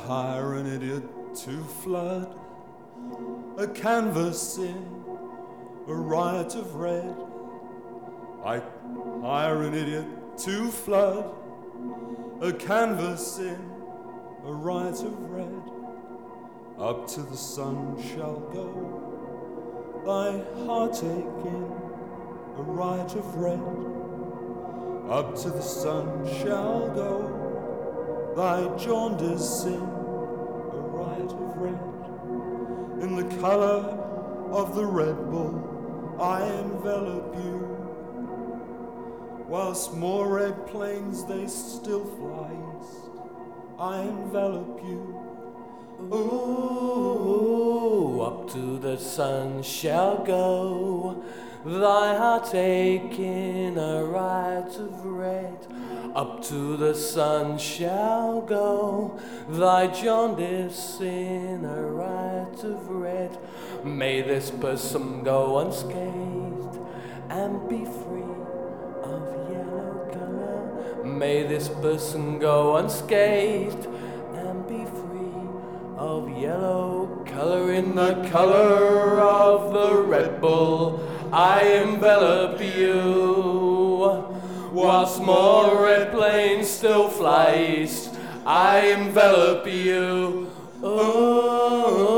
hire an idiot to flood a canvas in a riot of red. I hire an idiot to flood a canvas in a riot of red. Up to the sun shall go thy heartache in a riot of red. Up to the sun shall go thy jaundice in a riot of red. In the color of the Red Bull I envelop you, whilst more red planes they still fly east. I envelop you. Ooh, up to the sun shall go thy heartache in a riot of red. Up to the sun shall go thy jaundice in a riot of red. May this person go unscathed and be free of yellow color. May this person go unscathed and be free of yellow color. In the color of the Red Bull I envelop you, whilst more red planes still fly east. I envelop you. Oh.